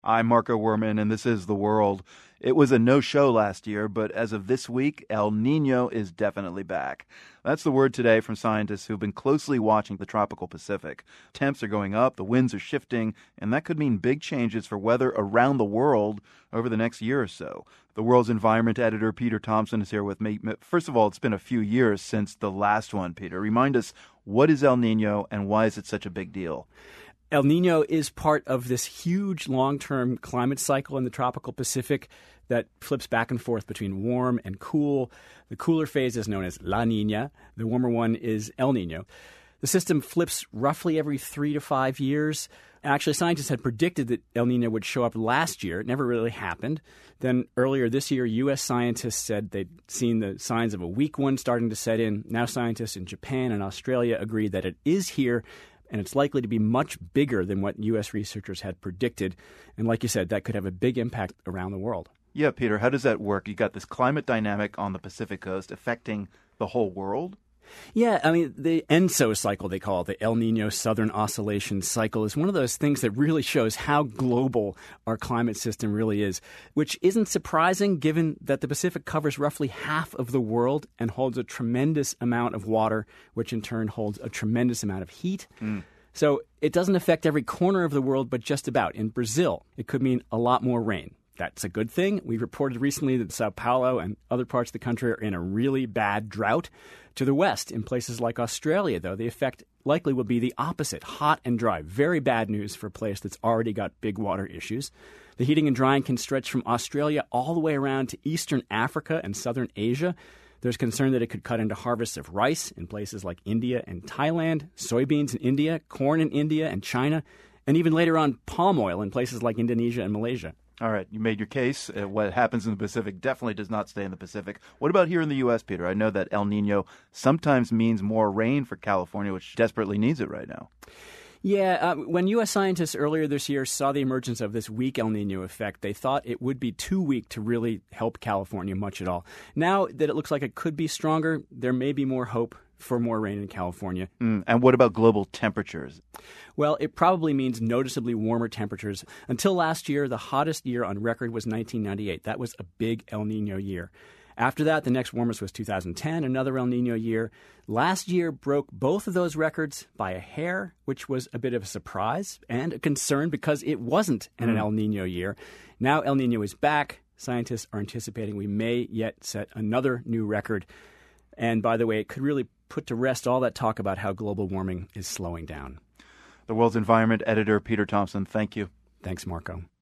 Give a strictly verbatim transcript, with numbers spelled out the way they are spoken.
I'm Marco Werman, and this is The World. It was a no-show last year, but as of this week, El Nino is definitely back. That's the word today from scientists who've been closely watching the tropical Pacific. Temps are going up, the winds are shifting, and that could mean big changes for weather around the world over the next year or so. The World's environment editor, Peter Thompson, is here with me. First of all, it's been a few years since the last one, Peter. Remind us, what is El Nino and why is it such a big deal? El Nino is part of this huge long-term climate cycle in the tropical Pacific that flips back and forth between warm and cool. The cooler phase is known as La Nina. The warmer one is El Nino. The system flips roughly every three to five years. Actually, scientists had predicted that El Nino would show up last year. It never really happened. Then earlier this year, U S scientists said they'd seen the signs of a weak one starting to set in. Now scientists in Japan and Australia agreed that it is here, and it's likely to be much bigger than what U S researchers had predicted. And like you said, that could have a big impact around the world. Yeah, Peter, how does that work? You got this climate dynamic on the Pacific coast affecting the whole world? Yeah, I mean, the ENSO cycle, they call it, the El Nino Southern Oscillation Cycle, is one of those things that really shows how global our climate system really is, which isn't surprising given that the Pacific covers roughly half of the world and holds a tremendous amount of water, which in turn holds a tremendous amount of heat. Mm. So it doesn't affect every corner of the world, but just about. In Brazil, it could mean a lot more rain. That's a good thing. We reported recently that Sao Paulo and other parts of the country are in a really bad drought. To the west, in places like Australia, though, the effect likely will be the opposite, hot and dry. Very bad news for a place that's already got big water issues. The heating and drying can stretch from Australia all the way around to eastern Africa and southern Asia. There's concern that it could cut into harvests of rice in places like India and Thailand, soybeans in India, corn in India and China, and even later on palm oil in places like Indonesia and Malaysia. All right, you made your case. Uh, what happens in the Pacific definitely does not stay in the Pacific. What about here in the U S, Peter? I know that El Nino sometimes means more rain for California, which desperately needs it right now. Yeah, uh, when U S scientists earlier this year saw the emergence of this weak El Nino effect, they thought it would be too weak to really help California much at all. Now that it looks like it could be stronger, there may be more hope for more rain in California. Mm, and what about global temperatures? Well, it probably means noticeably warmer temperatures. Until last year, the hottest year on record was nineteen ninety-eight. That was a big El Nino year. After that, the next warmest was two thousand ten, another El Nino year. Last year broke both of those records by a hair, which was a bit of a surprise and a concern because it wasn't in an mm. El Nino year. Now El Nino is back. Scientists are anticipating we may yet set another new record. And by the way, it could really put to rest all that talk about how global warming is slowing down. The World's Environment editor, Peter Thompson, thank you. Thanks, Marco.